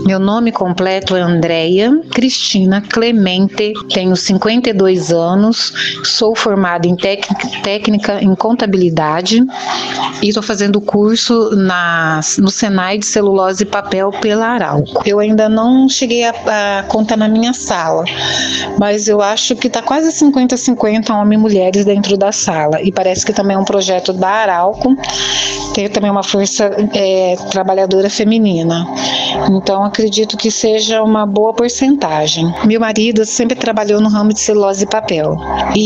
Meu nome completo é Andréia Cristina Clemente, tenho 52 anos, sou formada em técnica em contabilidade e estou fazendo curso no Senai de celulose e papel pela Arauco. Eu ainda não cheguei a contar na minha sala, mas eu acho que está quase 50-50 homens e mulheres dentro da sala, e parece que também é um projeto da Arauco, tem também uma força trabalhadora feminina, então acredito que seja uma boa porcentagem. Meu marido sempre trabalhou no ramo de celulose e papel,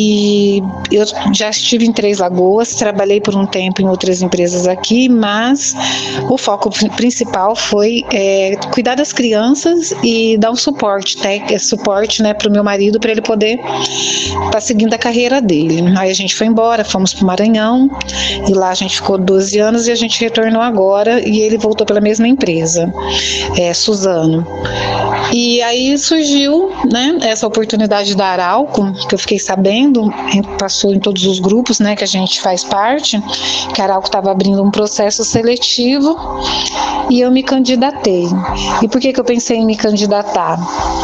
e eu já estive em Três Lagoas, trabalhei por um tempo em outras empresas aqui, mas o foco principal foi cuidar das crianças e dar um suporte para o meu marido, para ele poder estar seguindo a carreira dele. Aí a gente foi embora, fomos para o Maranhão, e lá a gente ficou 12 anos e a gente retornou agora, e ele voltou pela mesma empresa, Suzano. E aí surgiu, né, essa oportunidade da Arauco, que eu fiquei sabendo, passou em todos os grupos, né, que a gente faz parte, que a Arauco estava abrindo um processo seletivo, e eu me candidatei. E por que eu pensei em me candidatar?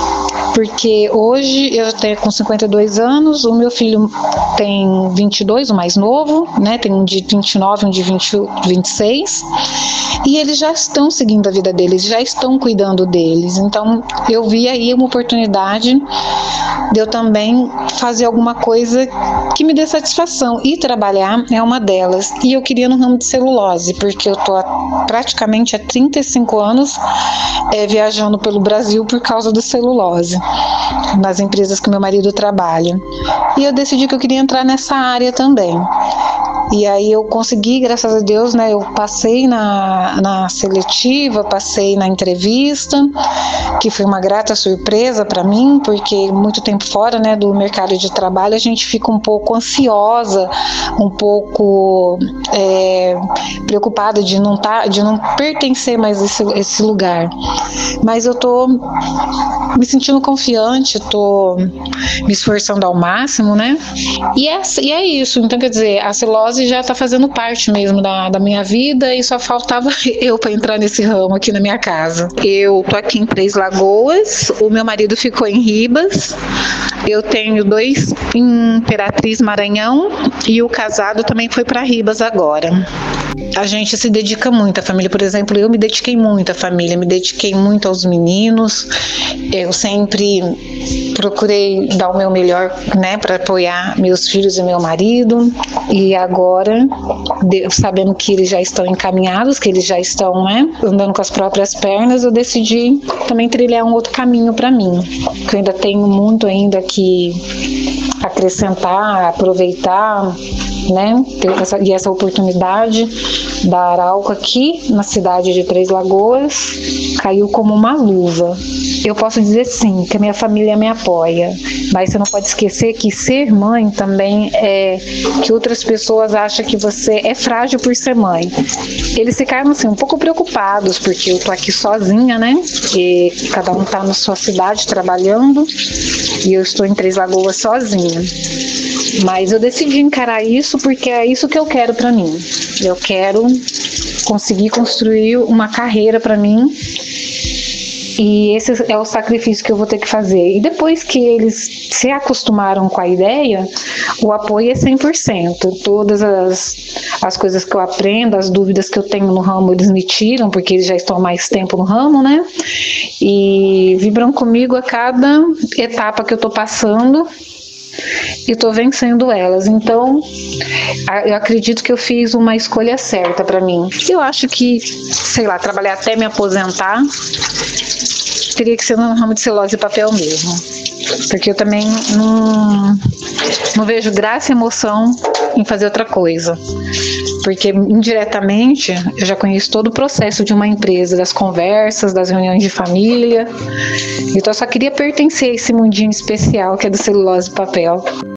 Porque hoje eu tenho com 52 anos, o meu filho tem 22, o mais novo, né? Tem um de 29, um de 26, e eles já estão seguindo a vida deles, já estão cuidando deles. Então eu vi aí uma oportunidade de eu também fazer alguma coisa que me dê satisfação, e trabalhar é uma delas. E eu queria no ramo de celulose, porque eu estou praticamente há 35 anos viajando pelo Brasil por causa do celulose, nas empresas que meu marido trabalha. E eu decidi que eu queria entrar nessa área também. E aí eu consegui, graças a Deus, né? Eu passei na seletiva, passei na entrevista, que foi uma grata surpresa para mim, porque muito tempo fora, né, do mercado de trabalho, a gente fica um pouco ansiosa, um pouco preocupada de não pertencer mais a esse lugar. Mas eu tô me sentindo confiante, tô me esforçando ao máximo, né? E é isso. Então, quer dizer, a celulose já está fazendo parte mesmo da minha vida, e só faltava eu para entrar nesse ramo aqui na minha casa. Eu tô aqui em Três Lagoas, o meu marido ficou em Ribas, eu tenho 2 em Imperatriz, Maranhão, e o casado também foi para Ribas agora. A gente se dedica muito, a família, por exemplo, eu me dediquei muito à família, me dediquei muito aos meninos, eu sempre procurei dar o meu melhor, né, para apoiar meus filhos e meu marido, e agora, sabendo que eles já estão encaminhados, que eles já estão, né, andando com as próprias pernas, eu decidi também trilhar um outro caminho para mim, que eu ainda tenho muito ainda que acrescentar, aproveitar, né, ter essa oportunidade da Arauco aqui na cidade de Três Lagoas caiu como uma luva. Eu posso dizer sim, que a minha família me apoia, mas você não pode esquecer que ser mãe também é que outras pessoas acham que você é frágil por ser mãe. Eles ficaram assim um pouco preocupados, porque eu tô aqui sozinha, né, e cada um tá na sua cidade trabalhando, e eu estou em Três Lagoas sozinha. Mas eu decidi encarar isso porque é isso que eu quero para mim. Eu quero conseguir construir uma carreira para mim, e esse é o sacrifício que eu vou ter que fazer. E depois que eles se acostumaram com a ideia, o apoio é 100%. Todas as coisas que eu aprendo, as dúvidas que eu tenho no ramo, eles me tiram, porque eles já estão há mais tempo no ramo, né? E vibram comigo a cada etapa que eu estou passando, e estou vencendo elas. Então, eu acredito que eu fiz uma escolha certa para mim. Eu acho que, sei lá, trabalhar até me aposentar, teria que ser no ramo de celulose e papel mesmo. Porque eu também não vejo graça e emoção em fazer outra coisa. Porque indiretamente eu já conheço todo o processo de uma empresa, das conversas, das reuniões de família. Então eu só queria pertencer a esse mundinho especial que é do celulose e papel.